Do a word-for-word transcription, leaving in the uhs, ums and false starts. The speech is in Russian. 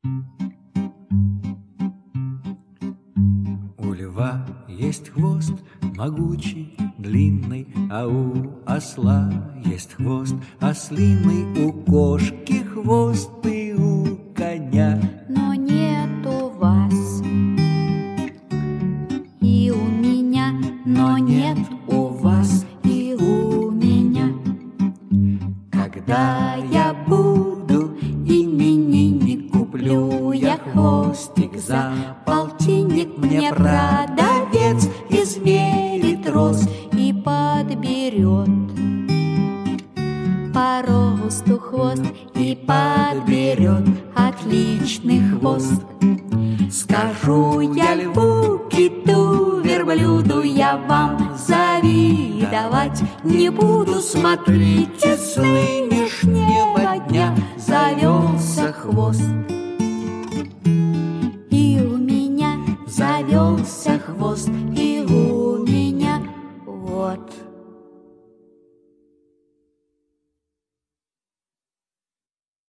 У льва есть хвост могучий, длинный, а у осла есть хвост ослиный, у кошки хвост и у коня. Но нет у вас и у меня, но нет у вас и у меня. Когда я буду именинник, куплю я хвостик за полтинник. Мне продавец измерит рост И подберет по росту хвост, и подберет отличный хвост. Скажу я льву, киту, верблюду, я вам завидовать не буду. Смотрите, с нынешнего дня завелся хвост, И у меня завелся